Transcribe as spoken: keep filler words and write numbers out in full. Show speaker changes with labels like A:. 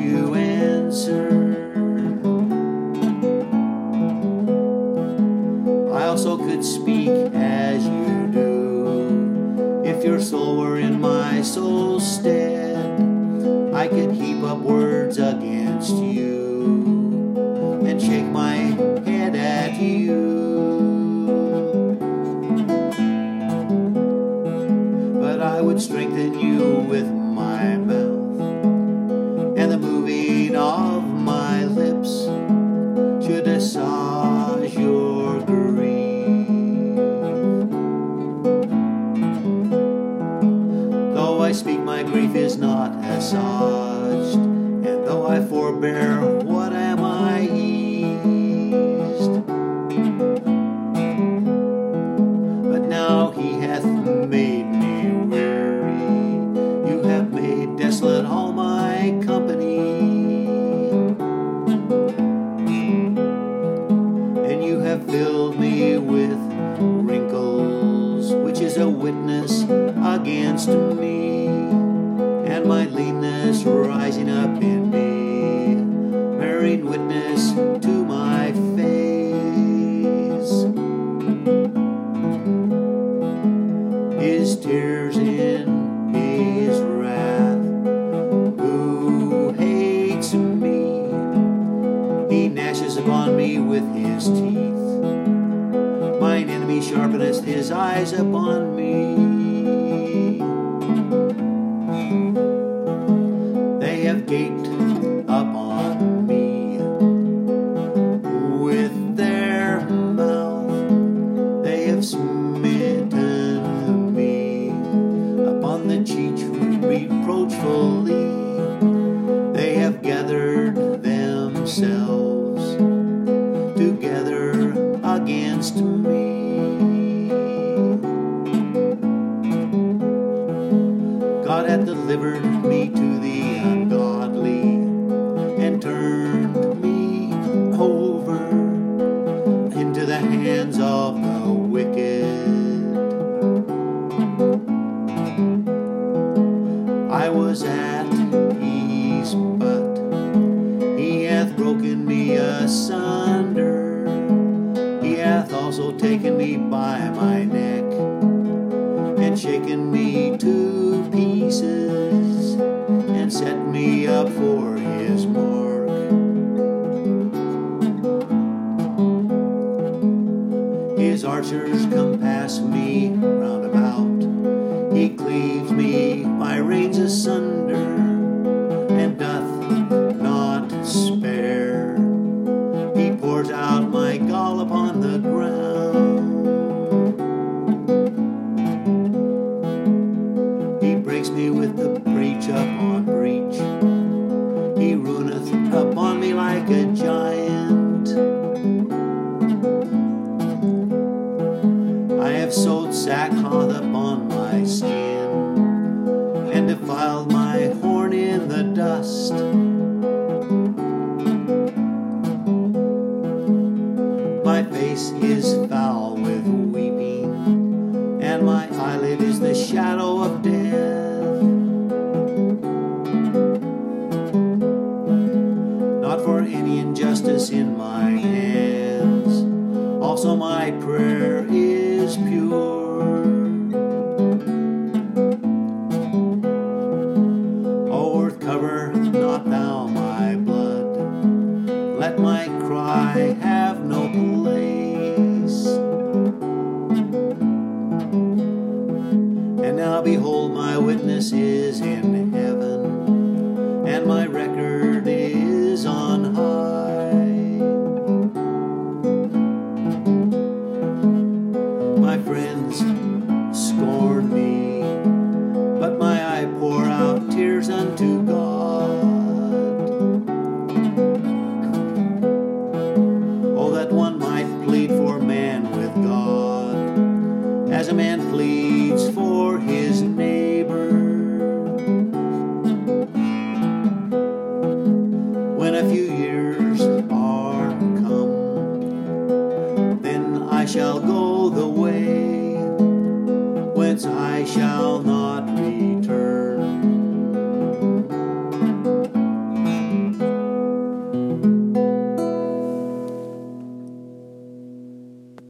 A: you answer. I also could speak as you do. If your soul were in my soul's stead, I could heap up words against you and shake my head at you. But I would strengthen you with my mouth, and the moving of my lips should assuage your grief. Though I speak, my grief is not assuaged, and though I forbear, what am I eased? But now he hath made me weary, you have made desolate all my company, and you have filled me with wrinkles, which is a witness against me, and my leanness rising up in me, bearing witness to my face. His tears in his wrath, who hates me, he gnashes upon me with his teeth. Mine enemy sharpeneth his eyes upon me. They have gaped upon me with their mouth, they have smitten me upon the cheek reproachfully. They have gathered themselves together against me. God hath delivered me to the ungodly, and turned me over into the hands of the wicked. I was at ease, but he hath broken me asunder. He hath also taken me by my neck, and shaken me to pieces, and set me up for his mark. His archers compass me round about, he cleaves me by reins asunder, and doth not spare. He pours out my gall upon the ground. He breaks me with the breach upon breach. He ruineth upon me like a giant. I have sewed sackcloth upon my skin, and defiled my horn in the dust. My face is foul with weeping, and my eyelid is the shadow of death. Not for any injustice in my hands, also my prayer is pure. O earth, cover not thou my blood, let my cry have no place. And now behold, my witness is in heaven, and my record is on high. My friends scorn me, but my eye pour out tears unto God. Oh, that one might plead for man with God, as a man pleads for his neighbor. When a few years are come, then I shall go